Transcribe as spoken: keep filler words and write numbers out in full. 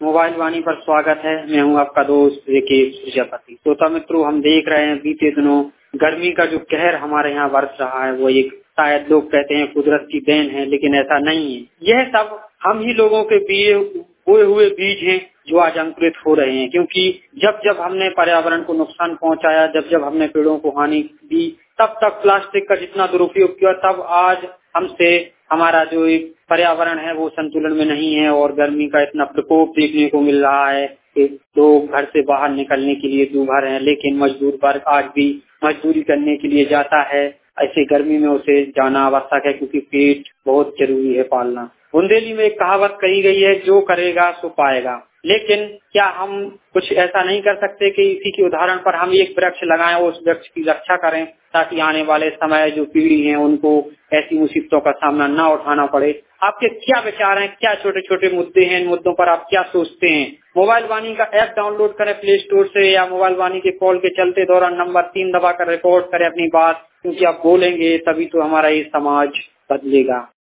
Mobile वाणी पर स्वागत है। मैं हूं आपका दोस्त विकेश प्रजापति। श्रोता मित्रों, हम देख रहे हैं बीते दिनों गर्मी का जो कहर हमारे यहाँ बरस रहा है वो एक शायद लोग कहते हैं कुदरत की देन है, लेकिन ऐसा नहीं है। यह सब हम ही लोगों के बीए बोए हुए बीज हैं जो आज अंकुरित हो रहे हैं, क्योंकि जब जब हमने पर्यावरण को नुकसान पहुंचाया, जब जब हमने पेड़ों को हानि दी, तब तक प्लास्टिक का जितना दुरुपयोग किया, तब आज हमसे हमारा जो एक पर्यावरण है वो संतुलन में नहीं है और गर्मी का इतना प्रकोप देखने को मिल रहा है कि लोग घर से बाहर निकलने के लिए दूभर हैं, लेकिन मजदूर वर्ग आज भी मजदूरी करने के लिए जाता है। ऐसे गर्मी में उसे जाना आवश्यक है, क्योंकि पेट बहुत जरूरी है पालना। बुंदेली में एक कहावत कही गई है, जो करेगा सो पाएगा। लेकिन क्या हम कुछ ऐसा नहीं कर सकते कि इसी के उदाहरण पर हम एक वृक्ष लगाएं और उस वृक्ष की रक्षा करें, ताकि आने वाले समय जो पीढ़ी है उनको ऐसी मुसीबतों का सामना न उठाना पड़े। आपके क्या विचार हैं? क्या छोटे छोटे मुद्दे हैं? इन मुद्दों पर आप क्या सोचते हैं? मोबाइल वाणी का ऐप डाउनलोड करें प्ले स्टोर से, या मोबाइल वाणी के कॉल के चलते दौरान नंबर तीन दबाकर रिकॉर्ड करें अपनी बात, क्योंकि आप बोलेंगे तभी तो हमारा ये समाज बदलेगा।